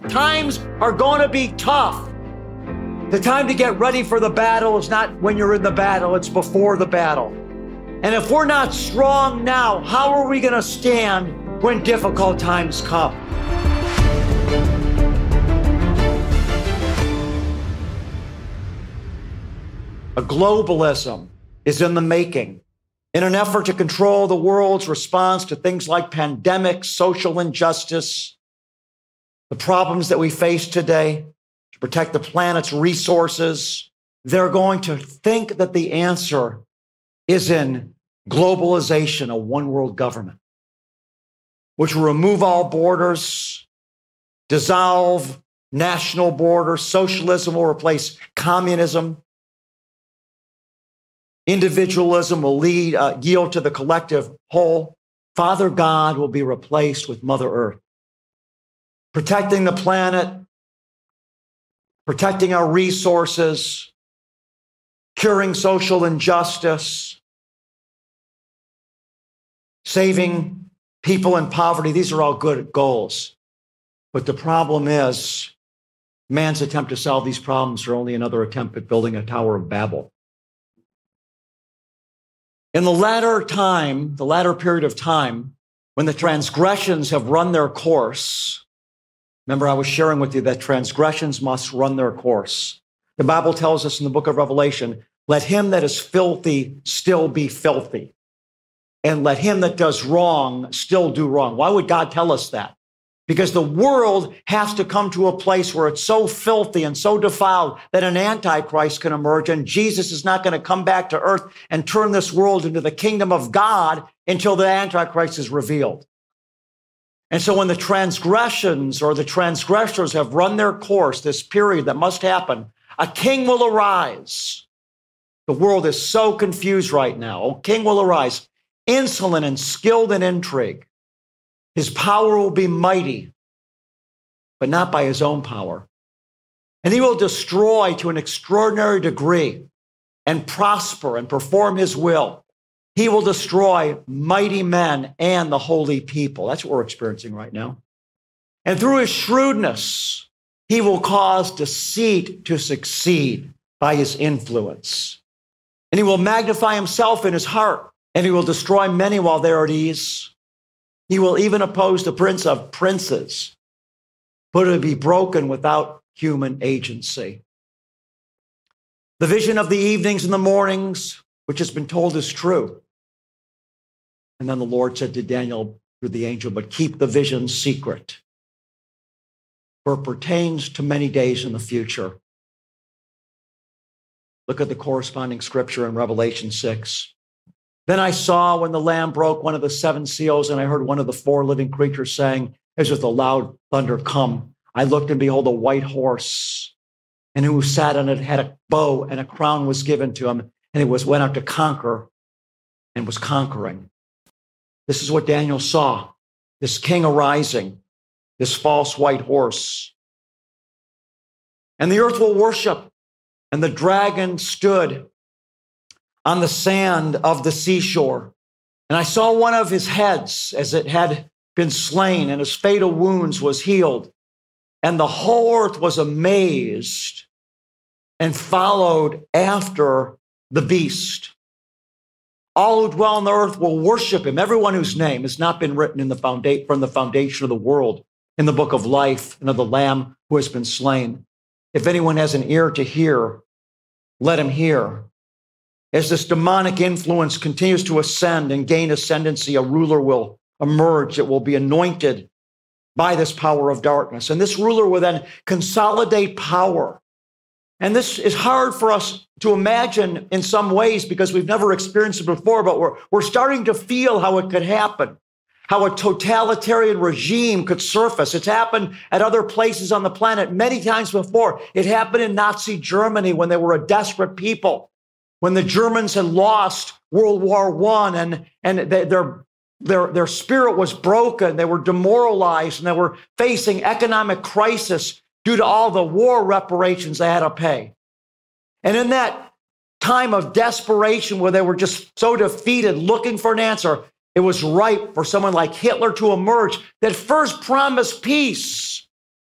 times are going to be tough. The time to get ready for the battle is not when you're in the battle, it's before the battle. And if we're not strong now, how are we going to stand when difficult times come? A globalism is in the making. In an effort to control the world's response to things like pandemics, social injustice, the problems that we face today, to protect the planet's resources, they're going to think that the answer is in globalization, a one world government, which will remove all borders, dissolve national borders. Socialism will replace communism. Individualism will yield to the collective whole. Father God will be replaced with Mother Earth. Protecting the planet, protecting our resources, curing social injustice, saving people in poverty. These are all good goals. But the problem is, man's attempt to solve these problems are only another attempt at building a Tower of Babel. In the latter period of time, when the transgressions have run their course, remember I was sharing with you that transgressions must run their course. The Bible tells us in the book of Revelation, let him that is filthy still be filthy, and let him that does wrong still do wrong. Why would God tell us that? Because the world has to come to a place where it's so filthy and so defiled that an antichrist can emerge, and Jesus is not going to come back to earth and turn this world into the kingdom of God until the antichrist is revealed. And so when the transgressions or the transgressors have run their course, this period that must happen, a king will arise. The world is so confused right now. A king will arise, insolent and skilled in intrigue. His power will be mighty, but not by his own power. And he will destroy to an extraordinary degree and prosper and perform his will. He will destroy mighty men and the holy people. That's what we're experiencing right now. And through his shrewdness, he will cause deceit to succeed by his influence. And he will magnify himself in his heart, and he will destroy many while they are at ease. He will even oppose the prince of princes, but it will be broken without human agency. The vision of the evenings and the mornings, which has been told, is true. And then the Lord said to Daniel through the angel, but keep the vision secret, for it pertains to many days in the future. Look at the corresponding scripture in Revelation 6. Then I saw when the Lamb broke one of the seven seals, and I heard one of the four living creatures saying, as with a loud thunder, come. I looked, and behold, a white horse, and who sat on it had a bow, and a crown was given to him, and he went out to conquer and was conquering. This is what Daniel saw, this king arising, this false white horse. And the earth will worship, and the dragon stood on the sand of the seashore. And I saw one of his heads as it had been slain, and his fatal wounds was healed. And the whole earth was amazed and followed after the beast. All who dwell on the earth will worship him, everyone whose name has not been written in from the foundation of the world in the book of life and of the Lamb who has been slain. If anyone has an ear to hear, let him hear. As this demonic influence continues to ascend and gain ascendancy, a ruler will emerge that will be anointed by this power of darkness. And this ruler will then consolidate power. And this is hard for us to imagine in some ways because we've never experienced it before, but we're starting to feel how it could happen, how a totalitarian regime could surface. It's happened at other places on the planet many times before. It happened in Nazi Germany when they were a desperate people, when the Germans had lost World War I and their spirit was broken. They were demoralized and they were facing economic crisis due to all the war reparations they had to pay. And in that time of desperation where they were just so defeated, looking for an answer, it was ripe for someone like Hitler to emerge that first promised peace.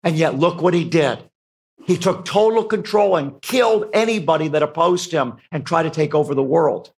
And yet look what he did. He took total control and killed anybody that opposed him and tried to take over the world.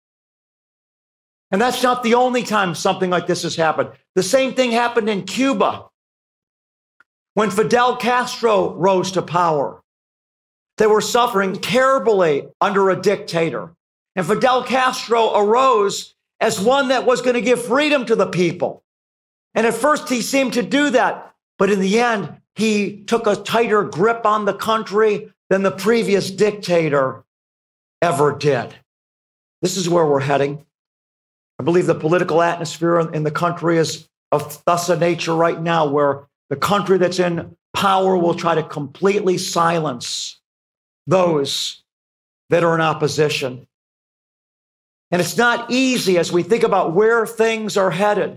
And that's not the only time something like this has happened. The same thing happened in Cuba when Fidel Castro rose to power. They were suffering terribly under a dictator. And Fidel Castro arose as one that was going to give freedom to the people. And at first he seemed to do that. But in the end, he took a tighter grip on the country than the previous dictator ever did. This is where we're heading. I believe the political atmosphere in the country is of thus a nature right now where the country that's in power will try to completely silence those that are in opposition. And it's not easy as we think about where things are headed,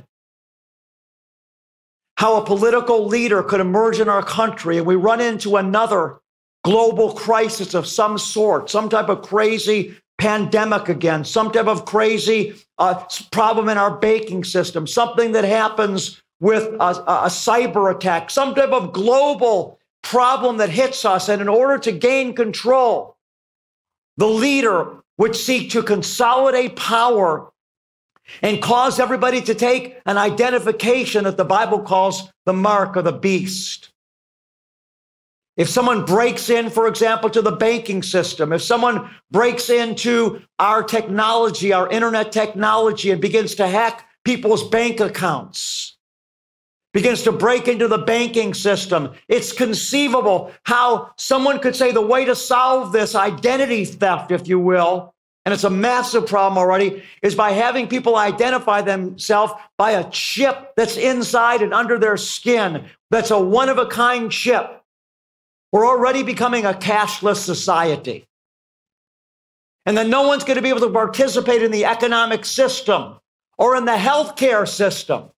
how a political leader could emerge in our country and we run into another global crisis of some sort, some type of crazy pandemic again, some type of crazy problem in our banking system, something that happens with a cyber attack, some type of global problem that hits us. And in order to gain control, the leader would seek to consolidate power and cause everybody to take an identification that the Bible calls the mark of the beast. If someone breaks in, for example, to the banking system, if someone breaks into our technology, our internet technology, and begins to hack people's bank accounts, begins to break into the banking system, it's conceivable how someone could say the way to solve this identity theft, if you will, and it's a massive problem already, is by having people identify themselves by a chip that's inside and under their skin. That's a one-of-a-kind chip. We're already becoming a cashless society. And then no one's going to be able to participate in the economic system or in the healthcare system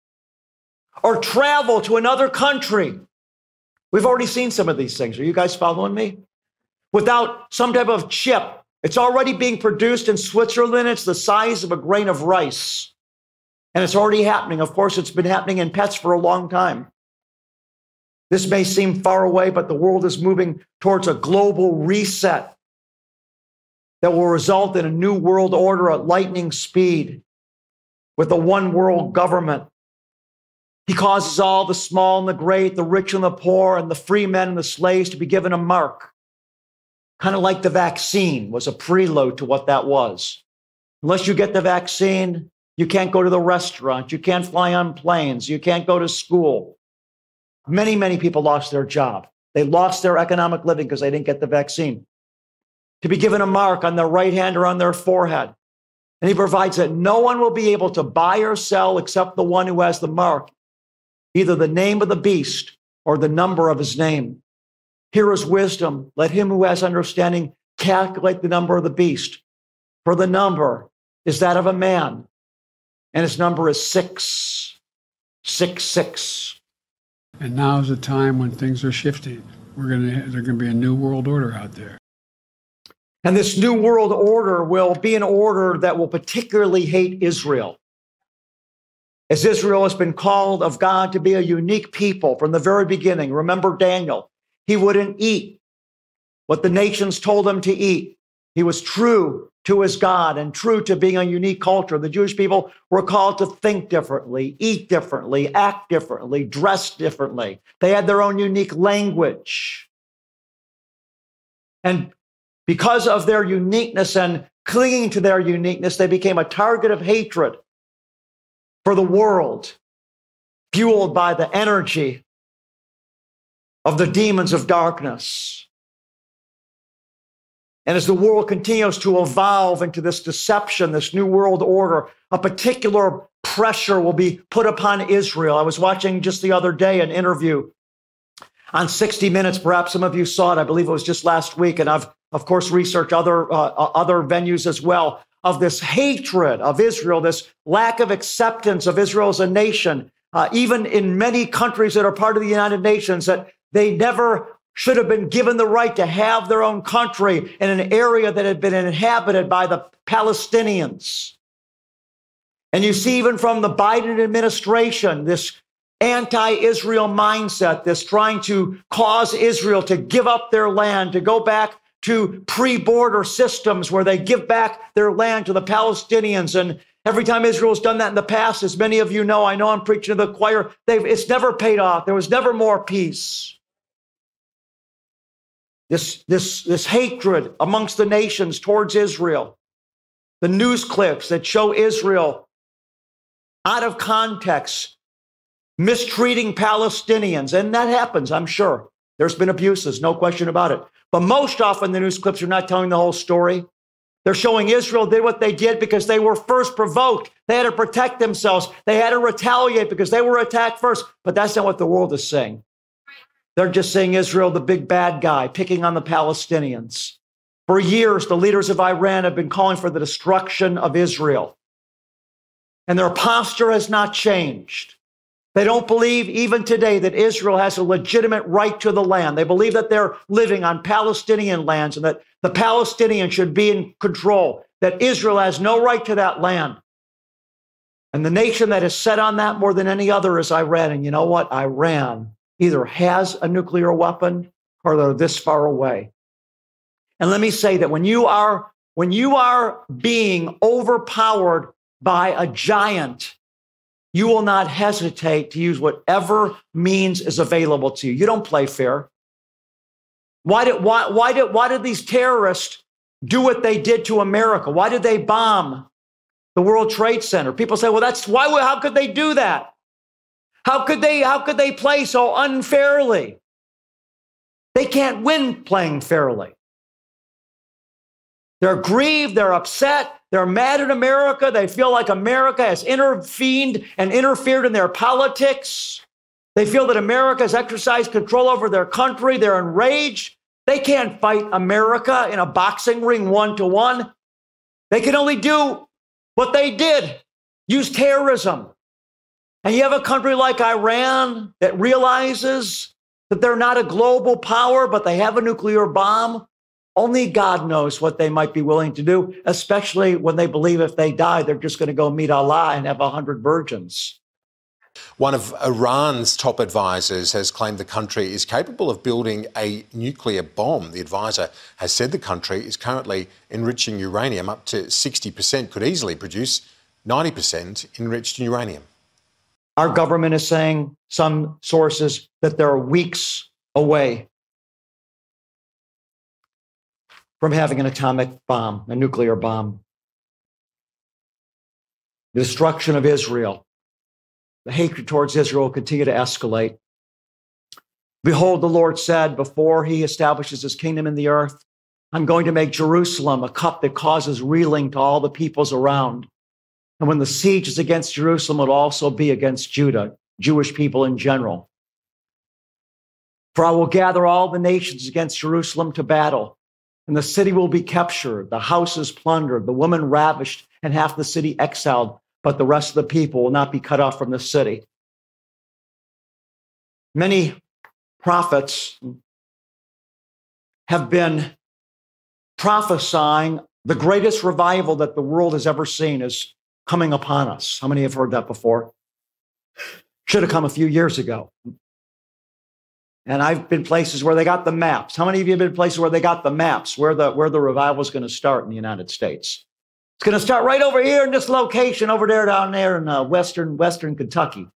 or travel to another country. We've already seen some of these things. Are you guys following me? Without some type of chip. It's already being produced in Switzerland. It's the size of a grain of rice. And it's already happening. Of course, it's been happening in pets for a long time. This may seem far away, but the world is moving towards a global reset that will result in a new world order at lightning speed with a one world government. He causes all the small and the great, the rich and the poor, and the free men and the slaves to be given a mark. Kind of like the vaccine was a prelude to what that was. Unless you get the vaccine, you can't go to the restaurant, you can't fly on planes, you can't go to school. Many, many people lost their job. They lost their economic living because they didn't get the vaccine. To be given a mark on their right hand or on their forehead. And he provides that no one will be able to buy or sell except the one who has the mark, either the name of the beast or the number of his name. Here is wisdom. Let him who has understanding calculate the number of the beast. For the number is that of a man, and his number is 666. And now is a time when things are shifting. There's going to be a new world order out there. And this new world order will be an order that will particularly hate Israel. As Israel has been called of God to be a unique people from the very beginning. Remember Daniel. He wouldn't eat what the nations told him to eat. He was true to his God and true to being a unique culture. The Jewish people were called to think differently, eat differently, act differently, dress differently. They had their own unique language. And because of their uniqueness and clinging to their uniqueness, they became a target of hatred for the world, fueled by the energy of the demons of darkness. And as the world continues to evolve into this deception, this new world order, a particular pressure will be put upon Israel. I was watching just the other day an interview on 60 Minutes. Perhaps some of you saw it. I believe it was just last week. And I've, of course, researched other venues as well of this hatred of Israel, this lack of acceptance of Israel as a nation, even in many countries that are part of the United Nations, that they never should have been given the right to have their own country in an area that had been inhabited by the Palestinians. And you see, even from the Biden administration, this anti-Israel mindset, this trying to cause Israel to give up their land, to go back to pre-border systems where they give back their land to the Palestinians. And every time Israel's done that in the past, as many of you know, I know I'm preaching to the choir, it's never paid off. There was never more peace. This hatred amongst the nations towards Israel, the news clips that show Israel out of context, mistreating Palestinians, and that happens, I'm sure. There's been abuses, no question about it. But most often the news clips are not telling the whole story. They're showing Israel did what they did because they were first provoked. They had to protect themselves. They had to retaliate because they were attacked first. But that's not what the world is saying. They're just saying Israel, the big bad guy, picking on the Palestinians. For years, the leaders of Iran have been calling for the destruction of Israel. And their posture has not changed. They don't believe even today that Israel has a legitimate right to the land. They believe that they're living on Palestinian lands and that the Palestinians should be in control, that Israel has no right to that land. And the nation that is set on that more than any other is Iran. And you know what? Iran either has a nuclear weapon or they're this far away. And let me say that when you are being overpowered by a giant, you will not hesitate to use whatever means is available to you. You don't play fair. Why did these terrorists do what they did to America? Why did they bomb the World Trade Center? People say, well, that's why. How could they do that? How could they play so unfairly? They can't win playing fairly. They're grieved, they're upset, they're mad at America. They feel like America has intervened and interfered in their politics. They feel that America has exercised control over their country. They're enraged. They can't fight America in a boxing ring 1-to-1. They can only do what they did, use terrorism. And you have a country like Iran that realizes that they're not a global power, but they have a nuclear bomb. Only God knows what they might be willing to do, especially when they believe if they die, they're just going to go meet Allah and have 100 virgins. One of Iran's top advisors has claimed the country is capable of building a nuclear bomb. The advisor has said the country is currently enriching uranium up to 60%, could easily produce 90% enriched uranium. Our government is saying, some sources, that they're weeks away from having an atomic bomb, a nuclear bomb. The destruction of Israel, the hatred towards Israel will continue to escalate. Behold, the Lord said before he establishes his kingdom in the earth, I'm going to make Jerusalem a cup that causes reeling to all the peoples around. And when the siege is against Jerusalem, it'll also be against Judah, Jewish people in general. For I will gather all the nations against Jerusalem to battle. And the city will be captured, the houses plundered, the woman ravished, and half the city exiled, but the rest of the people will not be cut off from the city. Many prophets have been prophesying the greatest revival that the world has ever seen is coming upon us. How many have heard that before? Should have come a few years ago. And I've been places where they got the maps. How many of you have been places where they got the maps, where the revival is going to start in the United States? It's going to start right over here in this location, over there, down there in western Kentucky.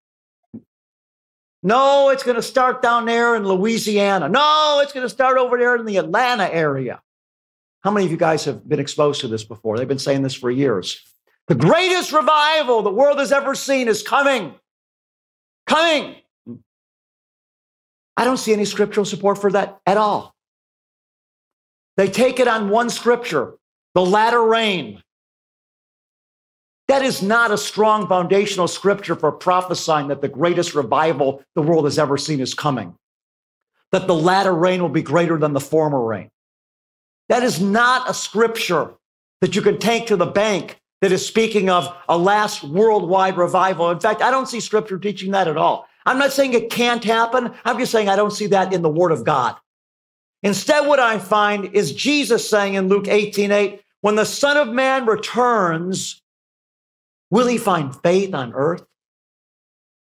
No, it's going to start down there in Louisiana. No, it's going to start over there in the Atlanta area. How many of you guys have been exposed to this before? They've been saying this for years. The greatest revival the world has ever seen is coming. Coming. I don't see any scriptural support for that at all. They take it on one scripture, the latter rain. That is not a strong foundational scripture for prophesying that the greatest revival the world has ever seen is coming. That the latter rain will be greater than the former rain. That is not a scripture that you can take to the bank that is speaking of a last worldwide revival. In fact, I don't see scripture teaching that at all. I'm not saying it can't happen. I'm just saying I don't see that in the Word of God. Instead, what I find is Jesus saying in Luke 18:8, when the Son of Man returns, will he find faith on earth?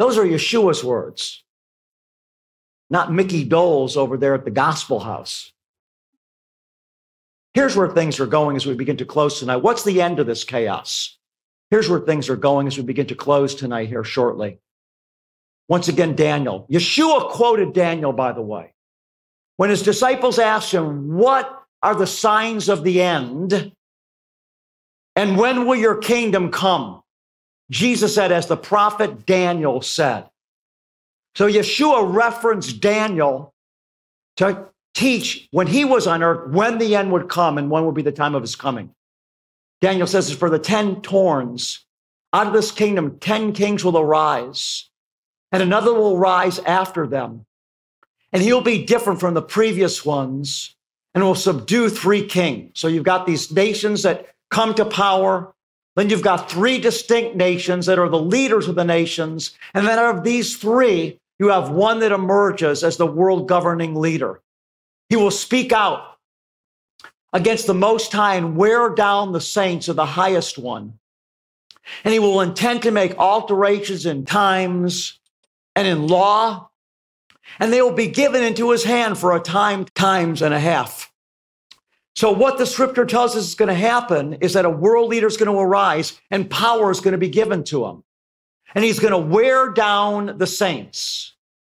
Those are Yeshua's words, not Mickey Dole's over there at the Gospel House. Here's where things are going as we begin to close tonight. What's the end of this chaos? Here's where things are going as we begin to close tonight here shortly. Once again, Daniel. Yeshua quoted Daniel, by the way. When his disciples asked him, what are the signs of the end? And when will your kingdom come? Jesus said, as the prophet Daniel said. So Yeshua referenced Daniel to teach when he was on earth, when the end would come and when would be the time of his coming. Daniel says, for the 10 horns, out of this kingdom, 10 kings will arise, and another will rise after them. And he'll be different from the previous ones and will subdue 3 kings. So you've got these nations that come to power. Then you've got 3 distinct nations that are the leaders of the nations. And then out of these 3, you have one that emerges as the world governing leader. He will speak out against the Most High and wear down the saints of the highest one. And he will intend to make alterations in times and in law, and they will be given into his hand for a time, times and a half. So what the scripture tells us is going to happen is that a world leader is going to arise and power is going to be given to him. And he's going to wear down the saints.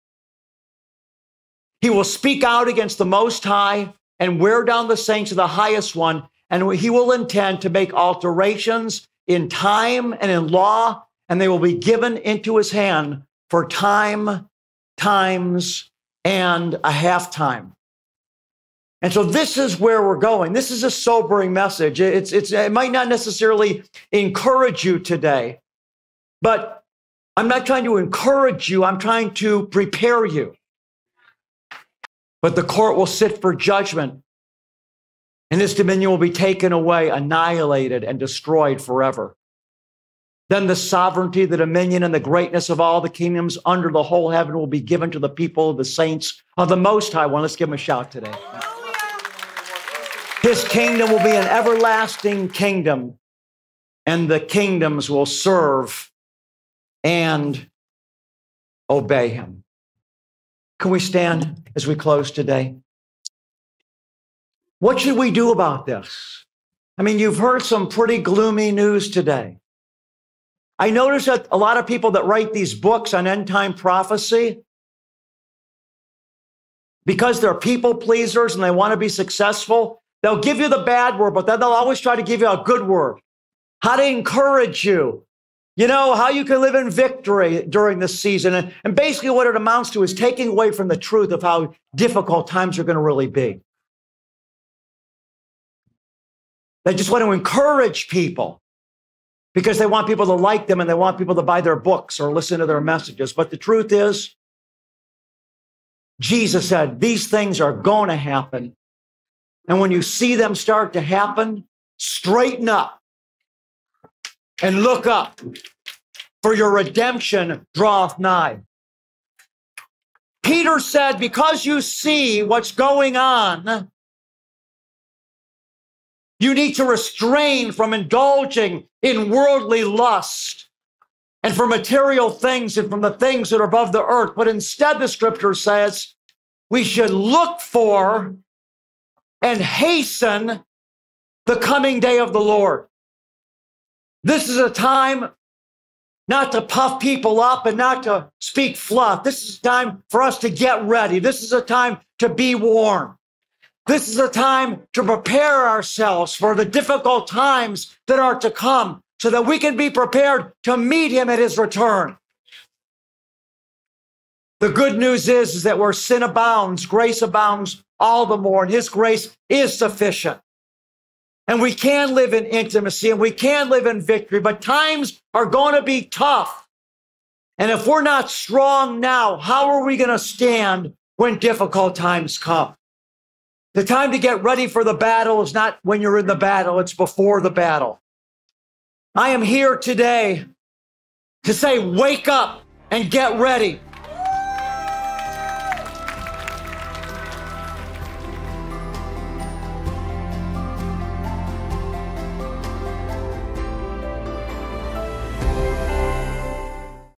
He will speak out against the Most High and wear down the saints of the highest one. And he will intend to make alterations in time and in law, and they will be given into his hand for time, times, and a half time. And so this is where we're going. This is a sobering message. It might not necessarily encourage you today, but I'm not trying to encourage you. I'm trying to prepare you. But the court will sit for judgment, and this dominion will be taken away, annihilated, and destroyed forever. Then the sovereignty, the dominion, and the greatness of all the kingdoms under the whole heaven will be given to the people, the saints of the Most High One. Let's give him a shout today. His kingdom will be an everlasting kingdom, and the kingdoms will serve and obey him. Can we stand as we close today? What should we do about this? I mean, you've heard some pretty gloomy news today. I notice that a lot of people that write these books on end time prophecy, because they're people pleasers and they want to be successful, they'll give you the bad word, but then they'll always try to give you a good word. How to encourage you. You know, how you can live in victory during this season. And basically what it amounts to is taking away from the truth of how difficult times are going to really be. They just want to encourage people because they want people to like them and they want people to buy their books or listen to their messages. But the truth is, Jesus said, these things are going to happen. And when you see them start to happen, straighten up and look up, for your redemption draweth nigh. Peter said, because you see what's going on, you need to restrain from indulging in worldly lust and for material things and from the things that are above the earth. But instead, the scripture says, we should look for and hasten the coming day of the Lord. This is a time not to puff people up and not to speak fluff. This is a time for us to get ready. This is a time to be warm. This is a time to prepare ourselves for the difficult times that are to come so that we can be prepared to meet him at his return. The good news is that where sin abounds, grace abounds all the more, and his grace is sufficient. And we can live in intimacy and we can live in victory, but times are going to be tough. And if we're not strong now, how are we going to stand when difficult times come? The time to get ready for the battle is not when you're in the battle, it's before the battle. I am here today to say, wake up and get ready.